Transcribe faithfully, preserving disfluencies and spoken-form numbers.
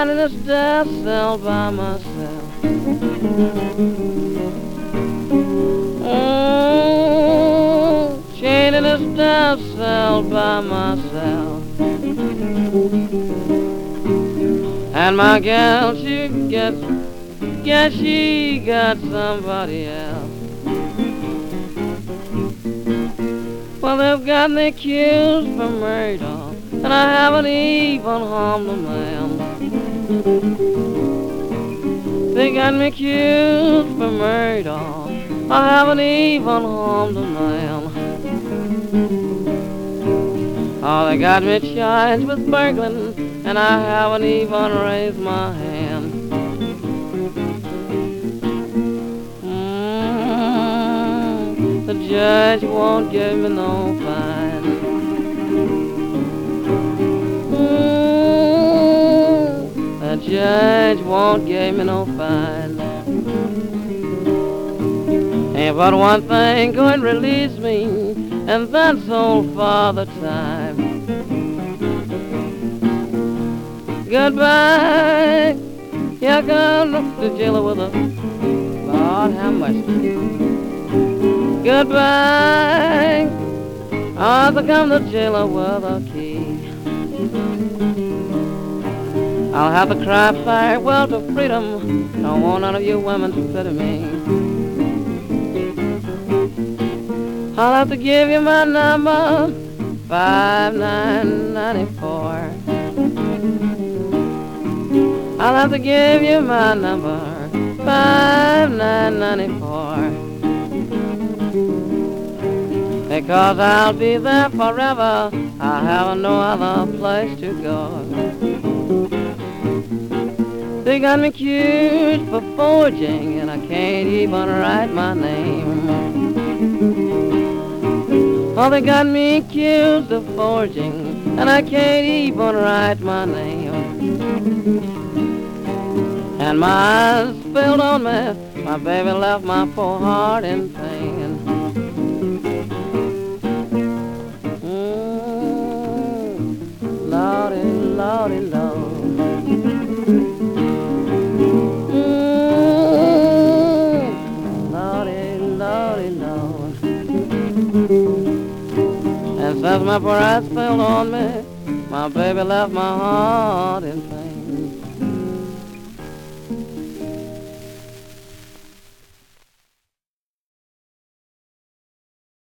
lying in this death cell by myself. Oh, chained in this death cell by myself. And my gal, she gets, guess she got somebody else. Well, they've got me accused for murder, and I haven't even harmed a man. They got me accused for murder, I haven't even harmed a man. Oh, they got me charged with burgling, and I haven't even raised my hand. Mm, the judge won't give me no fine. Mm, the judge won't give me no fine. Ain't but one thing could release me, and that's all for the time. Goodbye, here comes the jailer with a Lord have mercy. Goodbye, oh, there comes the jailer with a key. I'll have to cry farewell to freedom. Don't want none of you women to pity me. I'll have to give you my number, five nine nine four. I'll have to give you my number, five nine nine four. Because I'll be there forever, I have no other place to go. They got me accused for forging, and I can't even write my name. Oh, they got me accused of forging, and I can't even write my name. And my eyes filled on me, my baby left my poor heart in pain. Mm, Lordy, Lordy, Lord. Mm, Lordy, Lordy, Lord. And since my poor eyes filled on me, my baby left my heart in pain.